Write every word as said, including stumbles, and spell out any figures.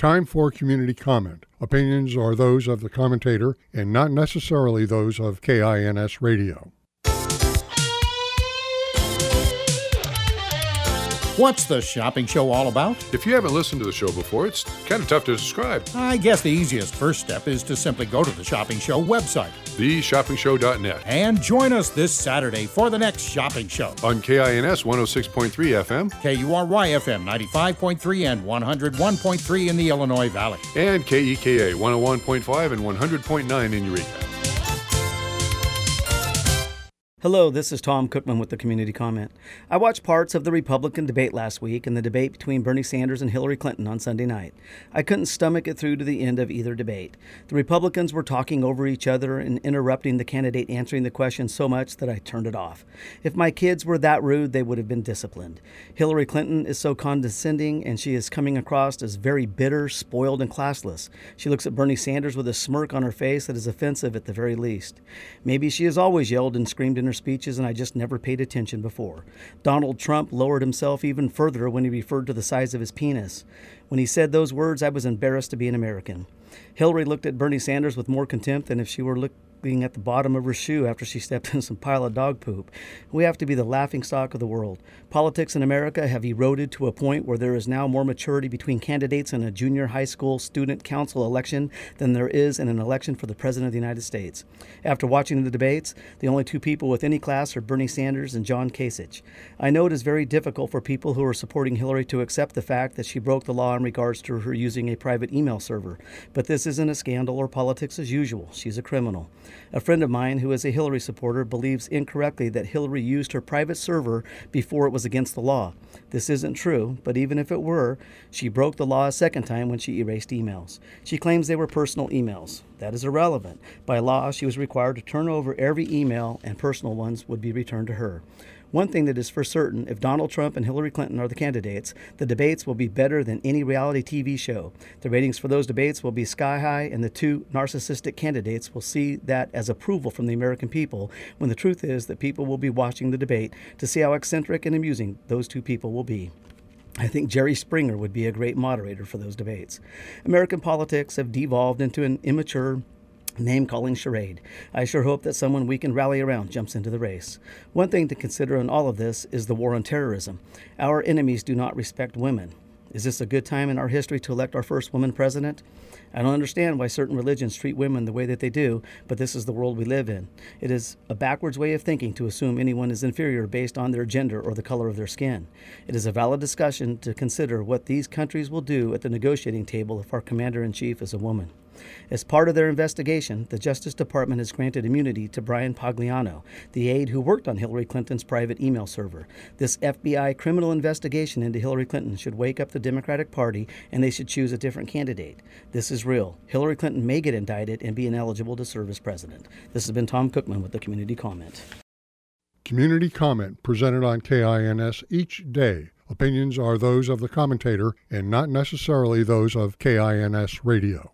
Time for community comment. Opinions are those of the commentator and not necessarily those of K I N S Radio. What's the shopping show all about? If you haven't listened to the show before, it's kind of tough to describe. I guess the easiest first step is to simply go to the Shopping Show website, the shopping show dot net, and join us this Saturday for the next shopping show. On K I N S one oh six point three F M, K U R Y F M ninety-five point three and one oh one point three in the Illinois Valley, and K E K A one oh one point five and one hundred point nine in Eureka. Hello, this is Tom Cookman with the Community Comment. I watched parts of the Republican debate last week and the debate between Bernie Sanders and Hillary Clinton on Sunday night. I couldn't stomach it through to the end of either debate. The Republicans were talking over each other and interrupting the candidate answering the question so much that I turned it off. If my kids were that rude, they would have been disciplined. Hillary Clinton is so condescending and she is coming across as very bitter, spoiled, and classless. She looks at Bernie Sanders with a smirk on her face that is offensive at the very least. Maybe she has always yelled and screamed in her speeches and I just never paid attention before. Donald Trump lowered himself even further when he referred to the size of his penis. When he said those words, I was embarrassed to be an American. Hillary looked at Bernie Sanders with more contempt than if she were looking at the bottom of her shoe after she stepped in some pile of dog poop. We have to be the laughingstock of the world. Politics in America have eroded to a point where there is now more maturity between candidates in a junior high school student council election than there is in an election for the President of the United States. After watching the debates, the only two people with any class are Bernie Sanders and John Kasich. I know it is very difficult for people who are supporting Hillary to accept the fact that she broke the law in regards to her using a private email server, but this isn't a scandal or politics as usual. She's a criminal. A friend of mine who is a Hillary supporter believes incorrectly that Hillary used her private server before it was against the law. This isn't true, but even if it were, she broke the law a second time when she erased emails. She claims they were personal emails. That is irrelevant. By law, she was required to turn over every email and personal ones would be returned to her. One thing that is for certain, if Donald Trump and Hillary Clinton are the candidates, the debates will be better than any reality T V show. The ratings for those debates will be sky high, and the two narcissistic candidates will see that as approval from the American people, when the truth is that people will be watching the debate to see how eccentric and amusing those two people will be. I think Jerry Springer would be a great moderator for those debates. American politics have devolved into an immature name-calling charade. I sure hope that someone we can rally around jumps into the race. One thing to consider in all of this is the war on terrorism. Our enemies do not respect women. Is this a good time in our history to elect our first woman president? I don't understand why certain religions treat women the way that they do, but this is the world we live in. It is a backwards way of thinking to assume anyone is inferior based on their gender or the color of their skin. It is a valid discussion to consider what these countries will do at the negotiating table if our commander-in-chief is a woman. As part of their investigation, the Justice Department has granted immunity to Brian Pagliano, the aide who worked on Hillary Clinton's private email server. This F B I criminal investigation into Hillary Clinton should wake up the Democratic Party, and they should choose a different candidate. This is real. Hillary Clinton may get indicted and be ineligible to serve as president. This has been Tom Cookman with the Community Comment. Community Comment presented on K I N S each day. Opinions are those of the commentator and not necessarily those of K I N S Radio.